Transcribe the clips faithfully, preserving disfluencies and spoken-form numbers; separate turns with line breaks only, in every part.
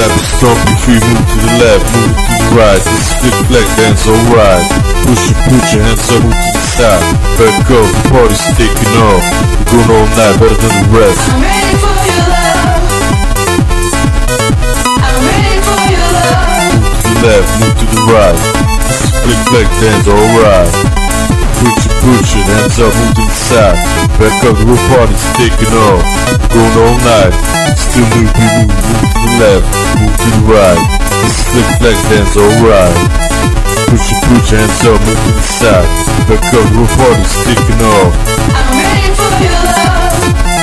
Tap and stomp your feet, move to the left, move to the right. This is flick flag dance, alright. Push your, put your hands up, move to the side. Back up, the party's taking off. We're going all night, better than the rest.
I'm ready for your love. I'm ready for your love.
Move to the left, move to the right. This is flick flag dance, alright. Put your, put your hands up, move to the side. Back up, the whole party's taking off. We're going all night. Still move, we move, move to the left, move to the right. This is flick flag dance, alright. Put your, put your hands up, move to the side. Back up, the whole party's taking off.
I'm ready for your love.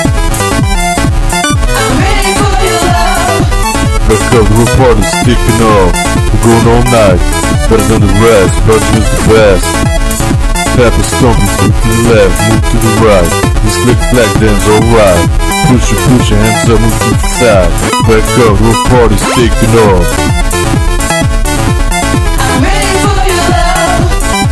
I'm ready for your love.
Back up, the whole party's taking off. We're going all night, better than the rest. Belgium is the best. Tap and stomp, you move to the left, move to the right. This flick flag dance, alright. Push your, push your hands up, move to the side. Back up, the whole party's taking off.
I'm ready for your love.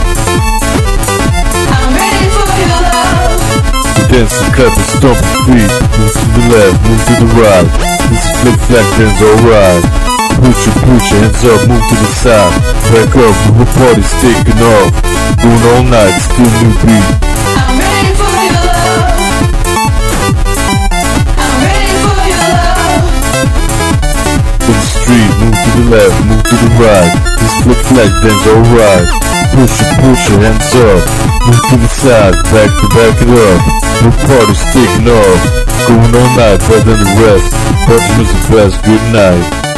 I'm ready for your love.
Dance and clap and stomp your feet. Move to the left, move to the right. This is flick flag dance, alright. Push your, push your hands up, move to the side. Back up, the whole party's taking off. Doing all night, still new beat.
I'm ready for your love. I'm ready for your love.
In the street, move to the left, move to the right. This flick flag dance, alright. Push your, push your hands up. Move to the side, back to back it up. The party's taking off. Going all night, better than the rest. Belgium is the best, good night.